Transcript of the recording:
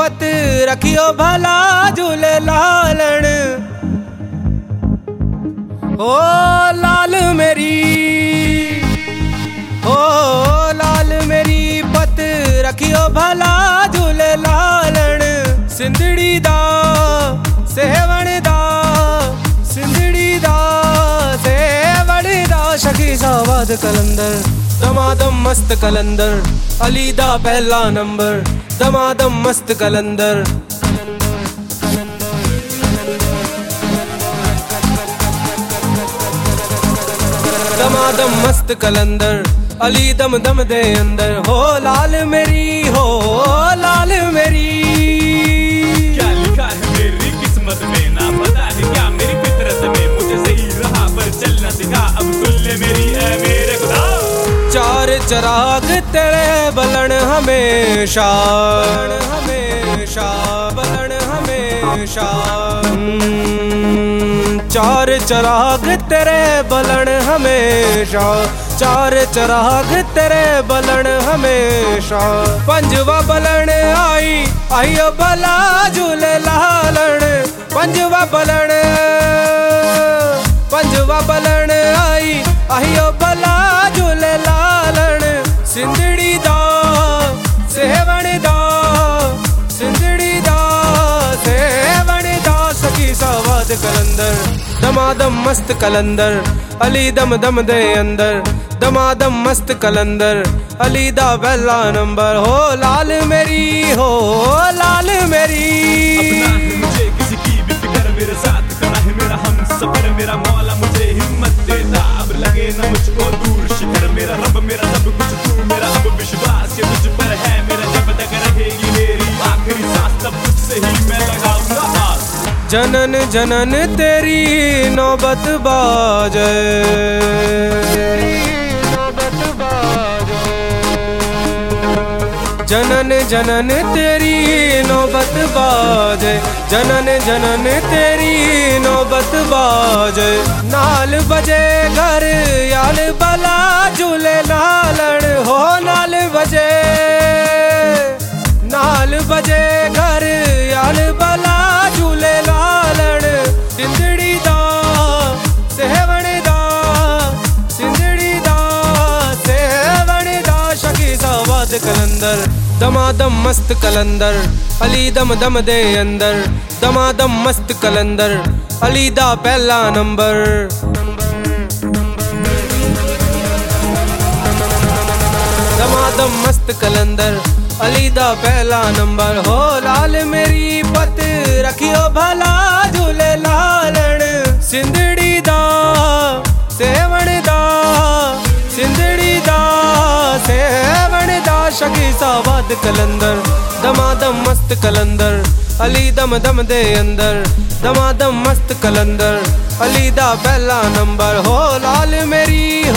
पत रखियो भला झूले लालण। ओ लाल मेरी, ओ लाल मेरी पत रखियो भला झूले लालण। सिंधड़ी दा सेवण दा, सिंधड़ी दा सेवण दा शकी सावाद कलंदर। दमादम मस्त कलंदर अली दा पहला नंबर। दमादम मस्त कलंदर। दमादम मस्त कलंदर अली दम दम दे अंदर। हो लाल मेरी, हो लाल मेरी। क्या लिखा है मेरी किस्मत में ना पता है क्या मेरी फितरत में। मुझे सही रहा पर चलना सिखा अब सुन ले मेरी ऐ मेरे खुदा। चार चराग तेरे बलन हमेशा, हमेशा बलन हमेशा। चार चराग तेरे बलन हमेशा, चार चराग तेरे बलन हमेशा। पंजवा बलन आई आइयो भला झूले लालण। पंजवा बलन, पंजवा बलन आई आइयो भला झूले लालण। सिंधड़ी दा सेवण दा, सिंधड़ी दा सेवण दा सकी सावाद कलंदर। दमादम मस्त कलंदर अली दम दम दे अंदर। दमादम मस्त कलंदर अली दा पहला नंबर। हो लाल मेरी, हो लाल मेरी। अपना है मुझे किसी की भी फिक्र, मेरे साथ खड़ा है मेरा हम सफर। मेरा मौला मुझे हिम्मत देता अब लगे न मुझको दूर शिखर। मेरा रब मेरा सब कुछ तू, मेरा अब विश्वास ये तुझ पर है मेरा। जब तक रहेगी मेरी आखिरी सांस तब तुझसे ही मैं लगाऊंगा आस। जनन जनन तेरी नौबत बाजे, जनन जनन तेरी नौबत बाजे। जनन जनन तेरी नौबत बाजे। नाल बजे घर याल भला झूले लालण। हो नाल बजे, नाल बजे घर याल भला झूले लालण। सिंधड़ी दा सेवण दा, सिंधड़ी दा सेवण दा शकी सावाद कलंदर। दमादम मस्त कलंदर अली दम दम दे अंदर। दमादम मस्त कलंदर अली दा पहला नंबर। दमादम मस्त कलंदर अली दा पहला नंबर। हो लाल मेरी पत रखियो भला झूले लालण। सिंधड़ी दा सेवण दा, सिंधड़ी दा सेवण दा शकी सावाद कलंदर। दमादम मस्त कलंदर अली दम दम दे अंदर। दमादम मस्त कलंदर अली दा पहला नंबर। हो लाल मेरी,